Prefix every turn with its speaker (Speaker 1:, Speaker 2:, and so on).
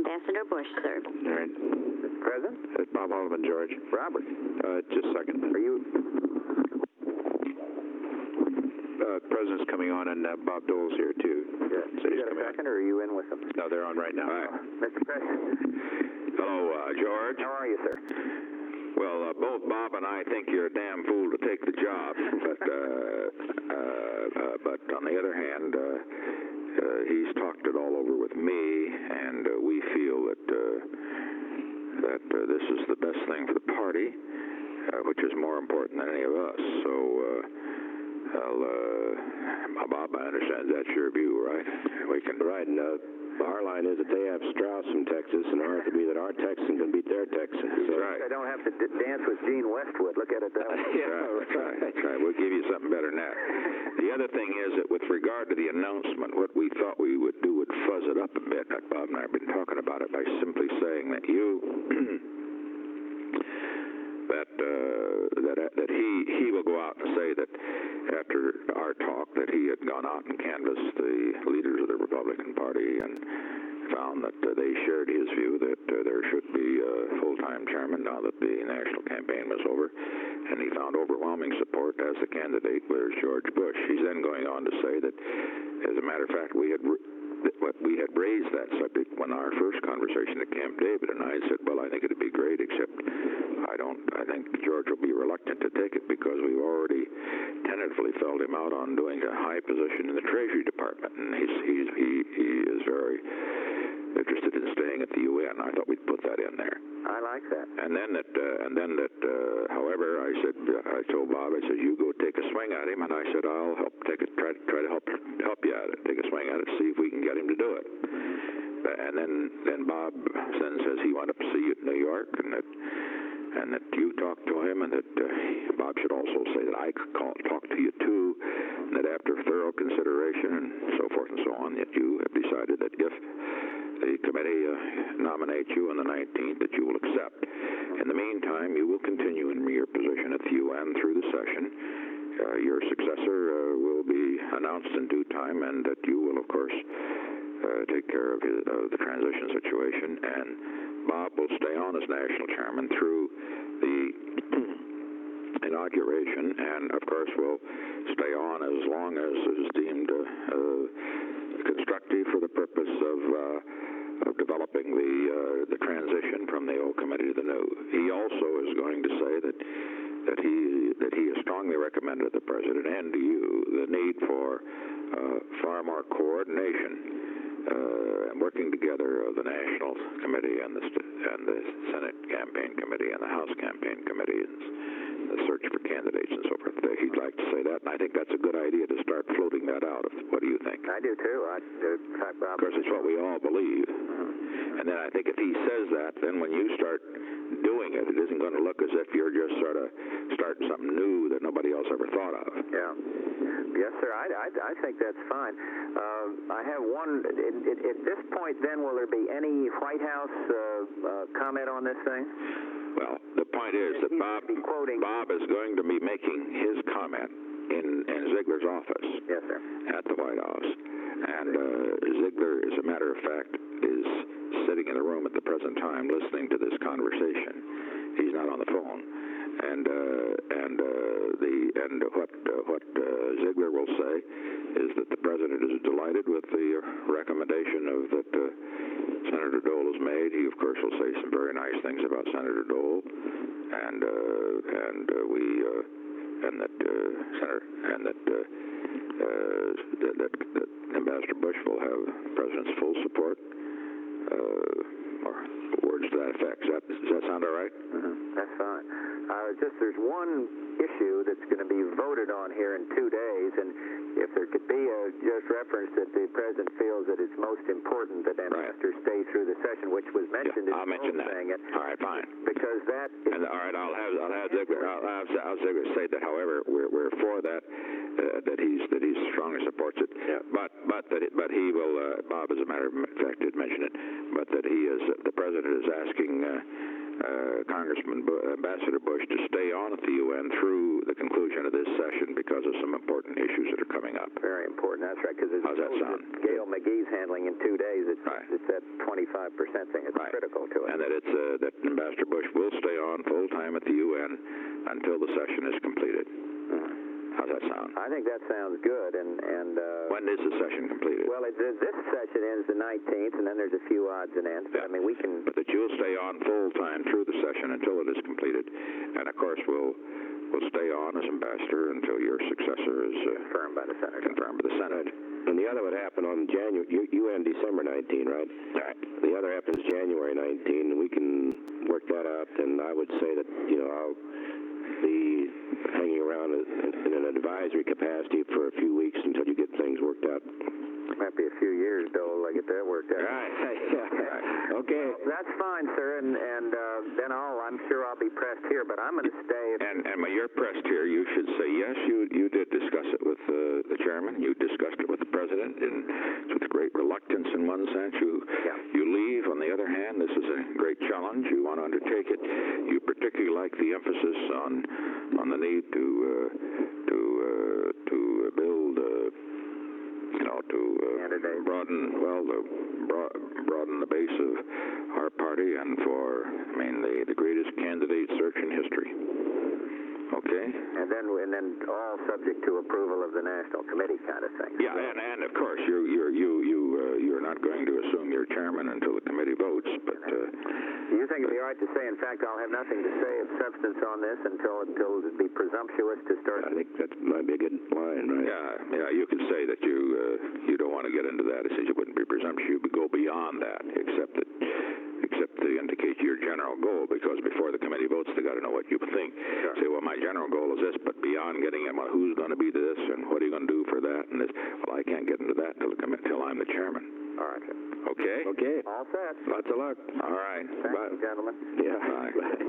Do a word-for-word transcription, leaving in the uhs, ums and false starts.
Speaker 1: Ambassador Bush, sir.
Speaker 2: All right.
Speaker 3: Mister President?
Speaker 2: It's Bob Haldeman, George.
Speaker 3: Robert?
Speaker 2: Uh, just a second.
Speaker 3: Are you...
Speaker 2: Uh, the President's coming on, and uh, Bob Dole's here, too.
Speaker 3: Yeah.
Speaker 2: So
Speaker 3: You
Speaker 2: he's
Speaker 3: got a
Speaker 2: coming
Speaker 3: second, or are you in with them?
Speaker 2: on. No, they're on right now.
Speaker 3: Mister President?
Speaker 4: Hello, uh, George.
Speaker 3: How are you, sir?
Speaker 4: Well, uh, both Bob and I think you're a damn fool to take the job, but uh, uh, uh, but on the other hand, uh, uh, he's talked it all over with me, and uh, we feel that uh, that uh, this is the best thing for the party, uh, which is more important than any of us. So, uh, well, uh, Bob, I understand that's your view, right? We can
Speaker 2: Right, and uh, our line is that they have Strauss from Texas, and ours would be that our Texan can beat their Texan. So.
Speaker 4: right.
Speaker 3: I don't have to d- dance with Gene Westwood. Look at it that way.
Speaker 4: Yeah, that's right, that's right. We'll give you something better than that. The other thing is that with regard to the announcement, what we thought we would do would fuzz it up a bit. Like Bob and I have been talking about it by simply saying that you, that uh, that that he he will go out and say that after our talk that he had gone out and canvassed the leaders of the Republican Party and found that uh, they shared his view that uh, there should be a full-time chairman now that the national campaign was over, and he found overwhelming support as the candidate was George Bush. He's then going on to say that, as a matter of fact, we had we had raised that subject when our first conversation at Camp David, and I said, well, I think it'd be great, except I don't. I think George will be reluctant to take it because we've already tentatively filled him out on doing a high position in the Treasury Department, and he's, he's he he is very interested in staying at the U N. I thought we'd put that in there.
Speaker 3: I like that.
Speaker 4: And then that, uh, and then that. Uh, however, I said, I told Bob, I said, you go take a swing at him, and I said, I'll help take it, try, try to help help you at it, take a swing at it, see if we can get him to do it. And then, then Bob then says he wanted to see you in New York, and that, and that you talked to him, and that uh, Bob should also say that I could call, talk to you too, and that after thorough consideration and so forth and so on, that you have decided that if the committee uh, nominates you on the nineteenth, that you will accept. In the meantime, you will continue in your position at the U N through the session. Uh, your successor uh, will be announced in due time, and that you will, of course, uh, take care of, his, of the transition situation. And Bob will stay on as national chairman through the inauguration, and of course will stay on as long as is deemed uh, uh, constructive for the purpose of uh, of developing the uh, the transition from the old committee to the new. He also is going to say that that he that he has strongly recommended to the president and to you the need for uh, far more coordination uh, and working together of the National Committee and the and the Senate Campaign Committee and the House Campaign Committee and the search for candidates and so forth. He'd like to say that, and I think that's a good idea to start floating that out. What do you think?
Speaker 3: I do, too. I, uh,
Speaker 4: of course, it's what we all believe. And then I think if he says that, then when you start doing it, it isn't going to look as if you're just sort of starting something new that nobody else ever thought of.
Speaker 3: Yeah. Yes, sir. I, I, I think that's fine. Uh, I have one. At, at, at this point, then, will there be any White House uh, uh, comment on this thing?
Speaker 4: Well, the point is that Bob, Bob is going to be making his comment in, in Ziegler's office.
Speaker 3: Yes, sir.
Speaker 4: At the White House. And uh, Ziegler, as a matter of fact, is sitting in the room at the present time listening to this conversation. He's not on the phone. And uh, and uh, the and what uh, what uh, Ziegler will say is that the president is delighted with the recommendation of that uh, Senator Dole has made. He, of course, will say some very nice things about Senator Dole, and uh, and uh, we uh, and that uh, Senator and that, uh, uh, that, that that Ambassador Bush will have the president's full support, uh, or words to that effect. Does that, does that sound all right?
Speaker 3: Mm-hmm. That's fine. Uh, just there's one issue that's going to be voted on here in two days, and if there could be a just reference that the president feels that it's most important that Ambassador right. stay through the session, which was mentioned
Speaker 4: yeah,
Speaker 3: in
Speaker 4: I'll
Speaker 3: the
Speaker 4: mention that.
Speaker 3: thing.
Speaker 4: All right, fine.
Speaker 3: Because that. Is
Speaker 4: and all right, I'll have I'll have Ziegler I'll have, I'll Ziegler say that. However, we're we're for that uh, that he's that he strongly supports it.
Speaker 3: Yeah.
Speaker 4: But but that it, but he will uh, Bob, as a matter of fact, did mention it. But that he is uh, the president is asking. Uh, Uh, Congressman Bu- Ambassador Bush to stay on at the U N through the conclusion of this session because of some important issues that are coming up.
Speaker 3: Very important. That's right. Because
Speaker 4: how's that sound?
Speaker 3: Gail McGee's handling in two days. It's,
Speaker 4: right.
Speaker 3: it's at twenty-five seventy-five percent thing. It's
Speaker 4: Right.
Speaker 3: critical to it.
Speaker 4: And that it's uh, that Ambassador Bush will stay on full time at the U N until the session is completed. How's that sound?
Speaker 3: I think that sounds good. And and uh,
Speaker 4: When is the session completed?
Speaker 3: well, it, this session ends the nineteenth, and then there's a few odds and ends. But
Speaker 4: Yeah.
Speaker 3: I mean, we can.
Speaker 4: But that you'll stay on full time through the session until it is completed, and of course we'll we'll stay on as ambassador until your successor is uh,
Speaker 3: Confirmed by the Senate.
Speaker 4: confirmed by the Senate.
Speaker 2: And the other would happen on January, you, you end December nineteenth, right?
Speaker 4: Right.
Speaker 2: The other happens January nineteenth, and we can work that out, and I would say that, you know, I'll be hanging around in, in an advisory capacity for a few weeks until you get things worked out.
Speaker 3: Might be a few years, Dole, to get that worked out.
Speaker 4: Right.
Speaker 2: Yeah. Okay.
Speaker 3: That's fine, sir, and and uh, then I'll I'm sure I'll be pressed here, but I'm going to stay. If,
Speaker 4: And and when you're pressed here, you should say yes. You you did discuss it with uh, the chairman. You discussed it with the president, and with great reluctance in one sense. You
Speaker 3: Yeah.
Speaker 4: you leave. On the other hand, this is a great challenge. You want to undertake it. You particularly like the emphasis on on the need to uh, to uh, to build. Uh, you know, to uh,
Speaker 3: Candidate.
Speaker 4: broaden, well, the broad, broaden the base of our party and for, I mean, the, the greatest candidate search in history. Okay?
Speaker 3: and then and then all subject to approval of the National Committee kind of thing.
Speaker 4: Yeah, and, and of course, you you you you uh, you're not going to assume you're chairman until the committee votes, but uh,
Speaker 3: Do you think it'd be all right to say, in fact, I'll have nothing to say of substance on this until until it'd be presumptuous to start?
Speaker 2: I think that might be a good line, right?
Speaker 4: yeah, yeah, you could say that you uh, you don't want to get into that. It says you wouldn't be presumptuous. You would go beyond that, except that except to indicate your general goal, because before the committee votes, they got to know what you think.
Speaker 3: Sure.
Speaker 4: Say, well, my general goal is this, but beyond getting at, well, who's going to be this, and what are you going to do for that, and this, well, I can't get into that until, until I'm the chairman.
Speaker 3: All right, sir.
Speaker 4: Okay?
Speaker 2: Okay.
Speaker 3: All set.
Speaker 2: Lots of luck.
Speaker 4: All right.
Speaker 3: Thank
Speaker 2: Bye.
Speaker 3: you, gentlemen.
Speaker 2: Yeah.
Speaker 4: Bye.